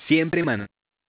Siempre mano.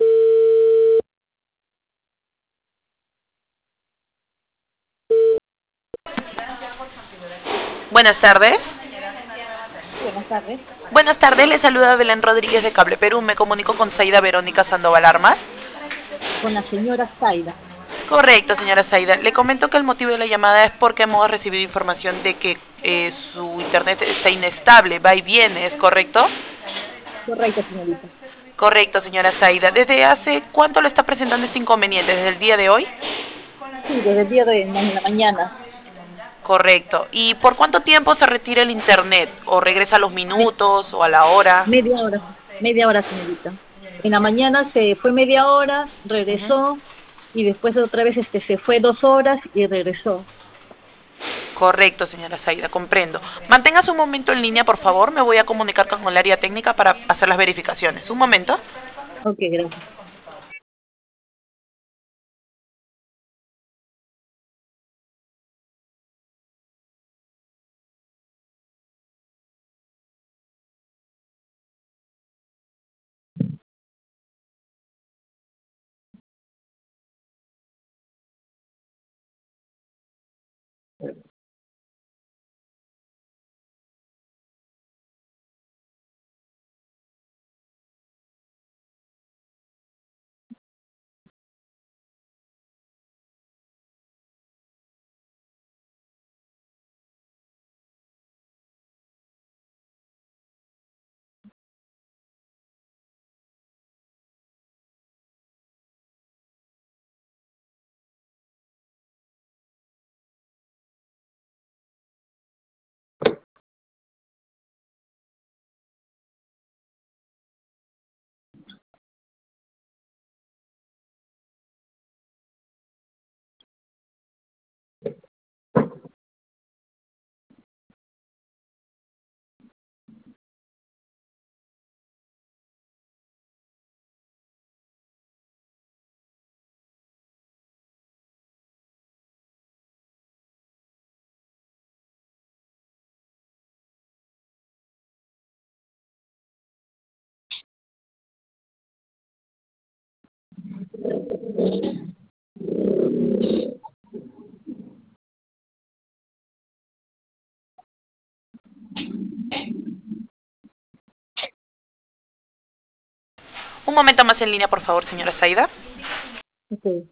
Buenas tardes. Buenas tardes, Buenas tardes, le saluda Belén Rodríguez de Cable Perú. Me comunico con Zaida Verónica Sandoval Armas. con la señora Zaida. Correcto, señora Zaida. Le comento que el motivo de la llamada es porque hemos recibido información de que su internet está inestable, va y viene, ¿es correcto? Correcto, señorita. Correcto, señora Zaida. ¿Desde hace cuánto le está presentando este inconveniente? ¿Desde el día de hoy? Sí, desde el día de en la mañana, Correcto. ¿Y por cuánto tiempo se retira el internet? ¿O regresa a los me- minutos o a la hora? media hora, señorita. En la mañana se fue media hora, Ujú. regresó y después otra vez se fue 2 horas y regresó. Correcto, señora Zaida, comprendo. Manténgase un momento en línea, por favor. Me voy a comunicar con el área técnica para hacer las verificaciones. Un momento. Ok, gracias. Un momento más en línea, por favor, señora Zaida. Ok.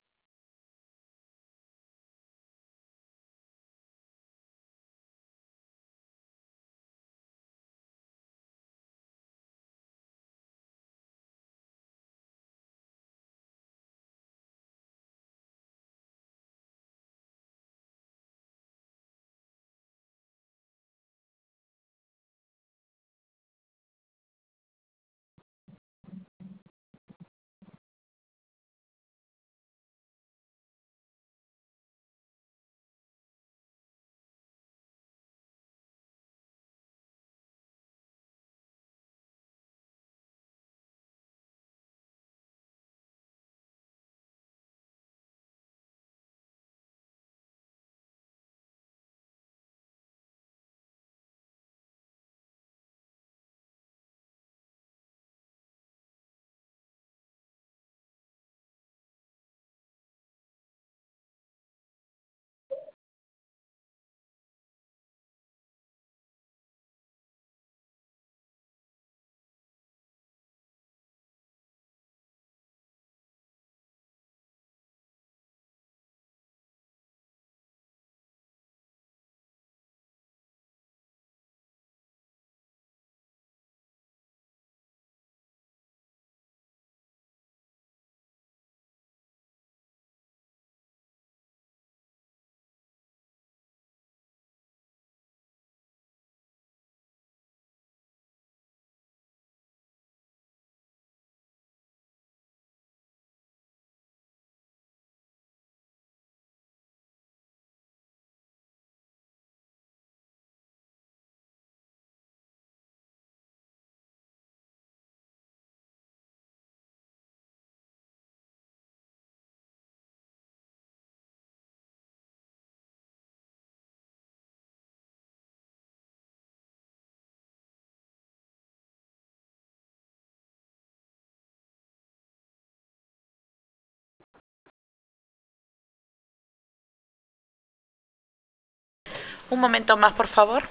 Un momento más, por favor.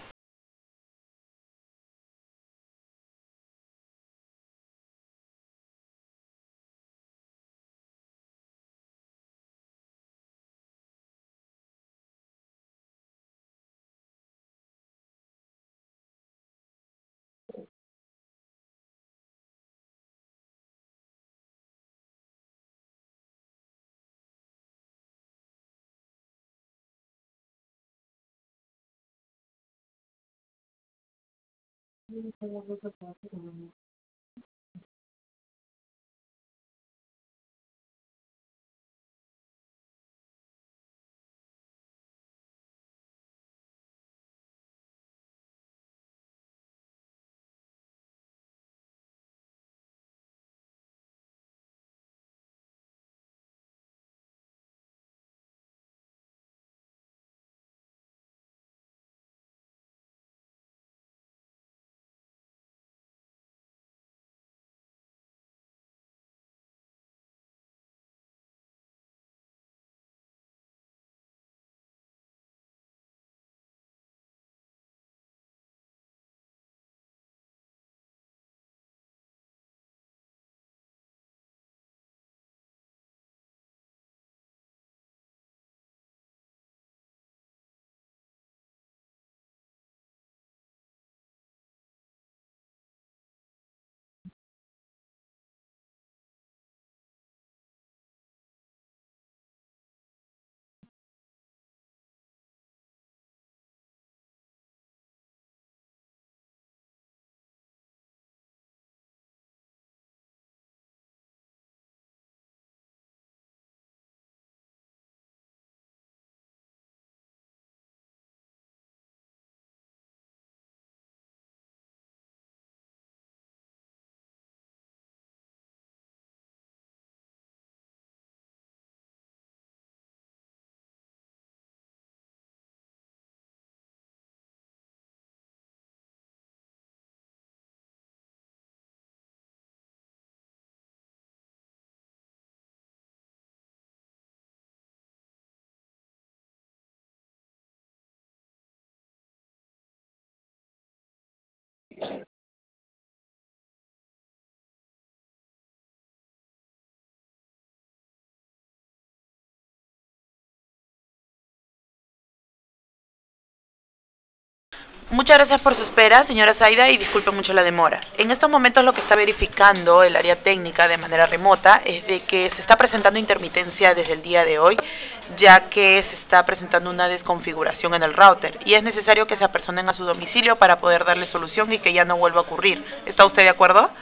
Muchas gracias por su espera, señora Zaida, y disculpe mucho la demora. En estos momentos lo que está verificando el área técnica de manera remota es de que se está presentando intermitencia desde el día de hoy, ya que se está presentando una desconfiguración en el router y es necesario que se apersonen a su domicilio para poder darle solución y que ya no vuelva a ocurrir. ¿Está usted de acuerdo?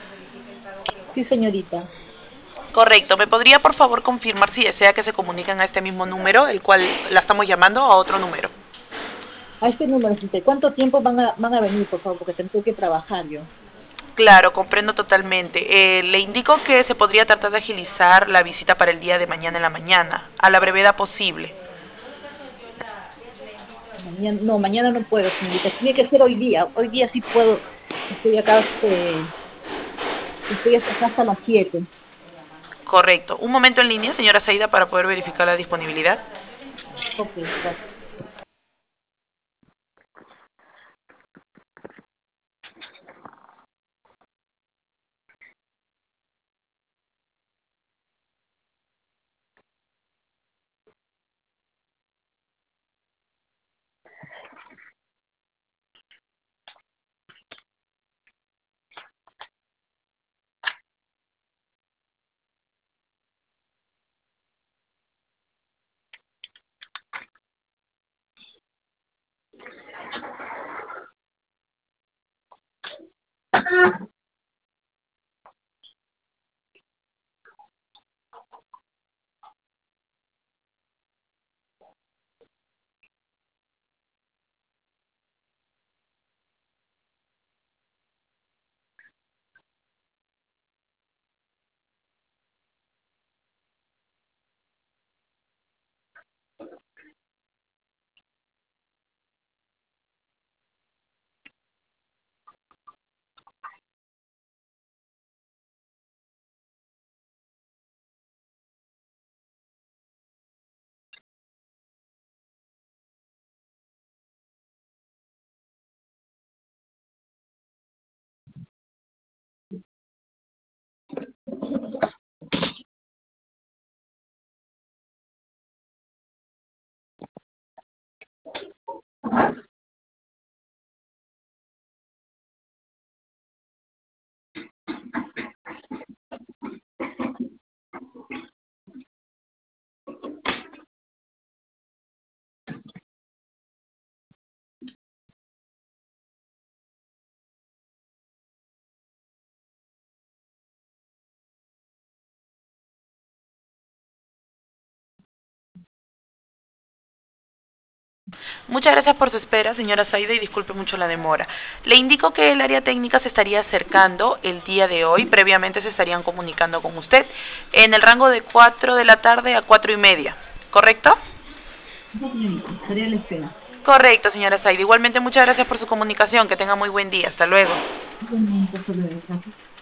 Sí, señorita. Correcto. ¿Me podría por favor confirmar si desea que se comuniquen a este mismo número, el cual la estamos llamando, o a otro número? A este número, señorita, ¿cuánto tiempo van a venir, por favor? Porque tengo que trabajar yo. Claro, comprendo totalmente. Le indico que se podría tratar de agilizar la visita para el día de mañana en la mañana, a la brevedad posible. Mañana, no, mañana no puedo, señorita. Tiene que ser hoy día. Hoy día sí puedo. Estoy acá, estoy acá hasta las 7. Correcto. Un momento en línea, señora Zaida, para poder verificar la disponibilidad. Ok, gracias. Muchas gracias por su espera, señora Zaida, y disculpe mucho la demora. Le indico que el área técnica se estaría acercando el día de hoy. Previamente se estarían comunicando con usted en el rango de 4 de la tarde a 4:30, ¿correcto? Estaría a la espera. Correcto, señora Zaida. Igualmente, muchas gracias por su comunicación. Que tenga muy buen día. Hasta luego. Hasta luego.